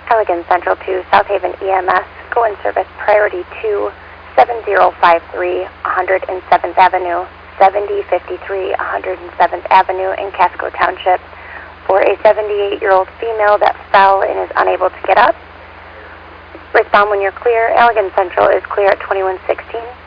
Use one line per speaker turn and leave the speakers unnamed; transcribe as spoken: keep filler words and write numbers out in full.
Allegan Central to South Haven E M S. Go in service priority two, seven zero five three, one hundred seventh Avenue, seventy fifty-three, one hundred seventh Avenue in Casco Township for a seventy-eight-year-old female that fell and is unable to get up. Respond when you're clear. Allegan Central is clear at twenty-one sixteen.